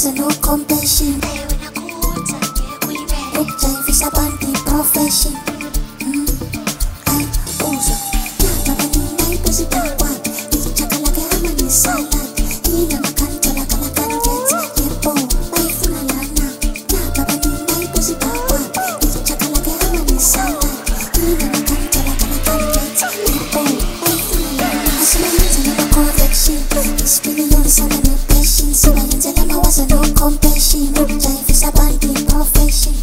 was no compassion. Upjai visa bandi profession. I uso na baba ni nai pusi bakwa. Ichakala ke amani salad. Ina makantala kala kanjets. Yepo bai funalana. Na baba ni nai pusi bakwa. Ichakala ke amani salad. Ina makantala kala kanjets. Yepo bai funalana. Asimaliza na correction. Ispilion sana na patience. So I tell them I was no compassion. Upjai visa bandi profession.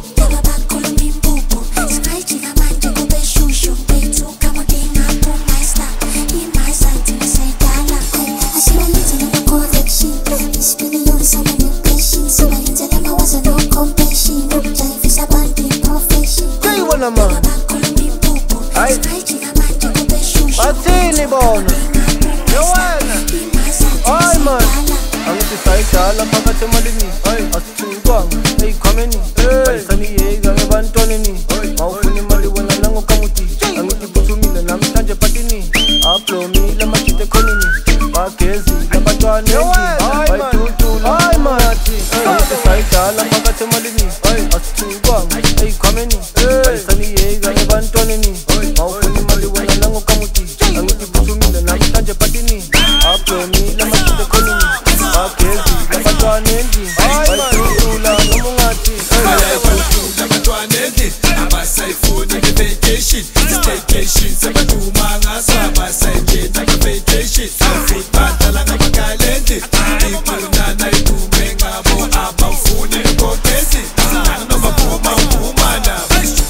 Martini bona Yowana Ay man Angithi sayidala phakathi emalini asithungwanga eyikhwameni bayisaniyenga ebantwaneni mawufuna imali wena nangokamuti angithi phuthumile namhlanje patini ablomile amajita ekhonini bagezile abantwana endlini bayidudula ay man angithi sayidala phakathi emalini asithungwanga eyikhwameni bayisaniyenga ebantwaneni mawufuna imali wena nangokamuti angithi phuthumile namhlanje patini ablomile amajita ekhonini bagezile abantwana endlini bayidudula noma ungathi bayayidudula abantwana endlini abasayifuni nge-vacation staycation sebaduma ngaso abasayingena nge-vacation futhi badlala ngamakalendi ikunana idume ngabo abawufuni ekogesi noma phuma uphumana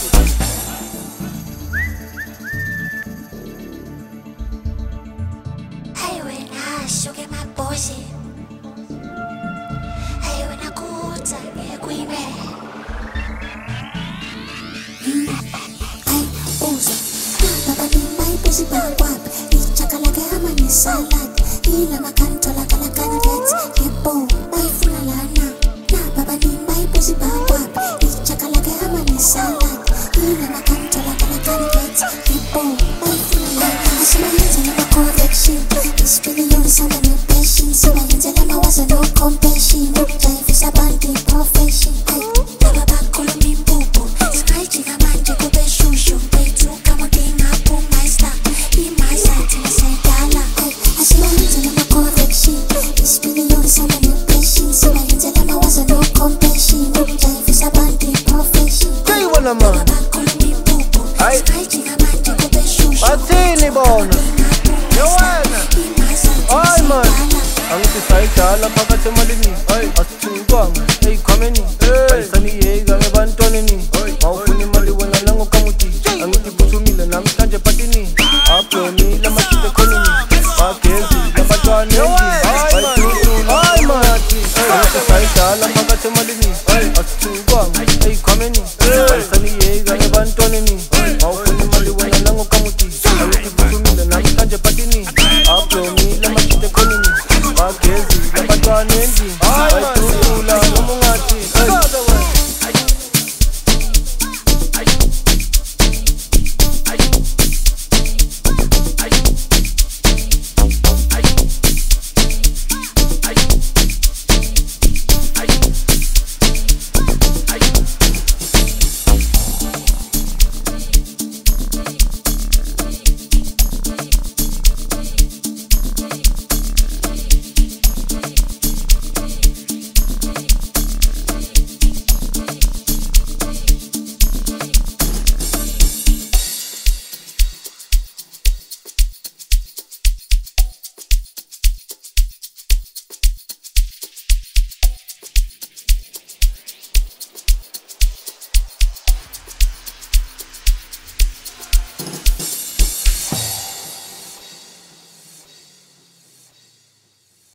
Hey, when I shook my bossy. Hey, when I could take a queen man. I also, Papa in my pussy bawap. Each chakalaka amani salad. Ina makantola kalakan gets. Yepo, by funalana. Na Papa in my pussy bawap. Each chakalaka amani salad. Ina makantola kalakan gets. Yepo, by funalana. Asimaliza na correction. Ispilion sana na patience. So I tell them I was no compassion. Upjai visa bandi profession. Baba bakolo mimbubu. Sky chiga manje kube shushu. Betu kama dinga po maista. He my side in the same gala. Asimaliza na correction. Ispilion sana na patience. So I tell them I was no compassion. Upjai visa bandi profession. Baba bakolo mimbubu. Sky chiga manje kube shushu. Martini bona Yowana Ay man Angithi sayidala phakathi emalini asithungwanga eyikhwameni bayisaniyenga ebantwaneni mawufuna imali wena nangokamuti angithi phuthumile namhlanje patini ablomile amajita ekhonini bagezile abantwana endlini bayidudula ay man angithi sayidala phakathi emalini asithungwanga eyikhwameni bayisaniyenga ebantwaneni mawufuna imali wena nangokamuti angithi phuthumile namhlanje patini ablomile amajita ekhonini bagezile abantwana endlini bayidudula noma ungathi